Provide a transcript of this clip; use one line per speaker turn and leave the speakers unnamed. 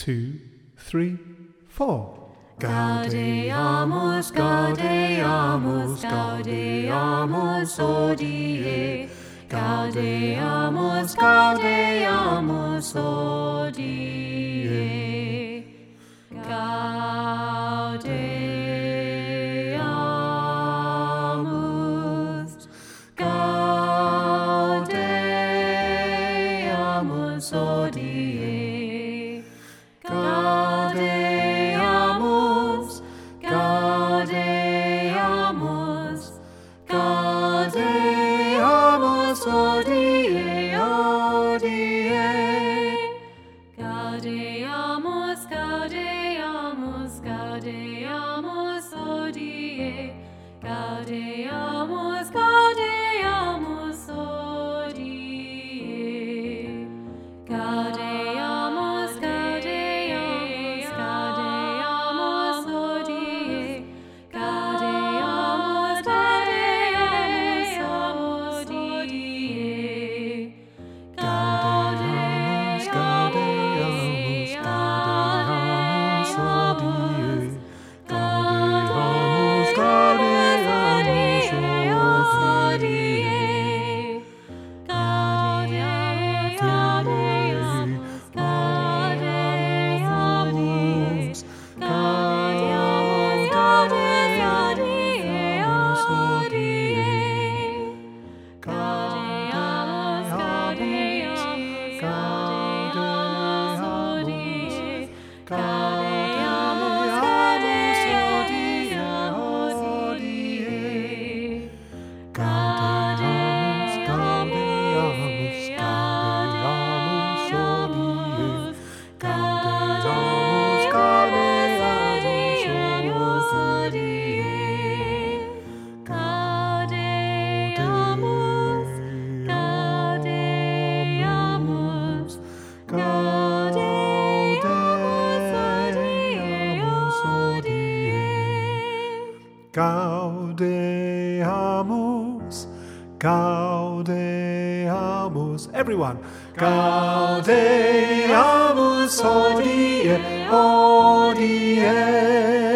2, 3, 4.
Gaudeamus, Gaudeamus, Gaudeamus, Hodie. Gaudeamus, Gaudeamus, Hodie. Gaudeamus, Gaudeamus, Hodie. Gaudeamus, Gaudeamus, Gaudeamus, Hodie, Hodie. Gaudeamus, Gaudeamus, Gaudeamus, Hodie. Gaudeamus, Gaudeamus, Hodie. Gaudeamus, Gaudeamus, Gaudeamus, Hodie. Gaudeamus, Gaudeamus, Hodie. Gaudeamus, Gaudeamus, Gaudeamus, Hodie. Gaudeamus, Gaudeamus, Hodie. Gaudeamus, Gaudeamus, Gaudeamus, Gaudeamus, Hodie. Gaudeamus, Gaudeamus, Gaudeamus, Hodie. Gaudeamus, Gaudeamus, Hodie. Gaudeamus, Gaudeamus, Gaudeamus, Hodie. Gaudeamus, Gaudeamus, Hodie. Gaudeamus, Gaudeamus, Gaudeamus, Hodie.
Gaudeamus, Gaudeamus. Everyone. Gaudeamus, Hodie, Hodie.